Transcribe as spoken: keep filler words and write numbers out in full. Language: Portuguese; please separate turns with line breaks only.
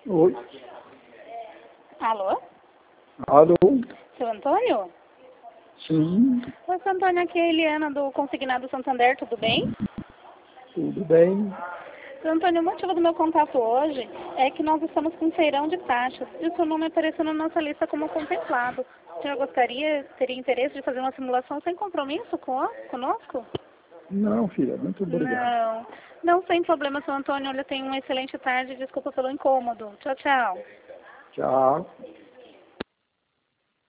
Oi.
Alô?
Alô?
Seu Antônio?
Sim,
Oi, seu Antônio, aqui é a Eliana do Consignado Santander, tudo bem?
tudo bem?
Seu Antônio, o motivo do meu contato hoje é que nós estamos com um feirão de taxas e o seu nome apareceu na nossa lista como contemplado. O senhor gostaria, teria interesse de fazer uma simulação sem compromisso com, conosco?
Não, filha, muito obrigado.
Não, não sem problema, seu Antônio. Olha, tenha uma excelente tarde. Desculpa pelo incômodo. Tchau, tchau.
Tchau.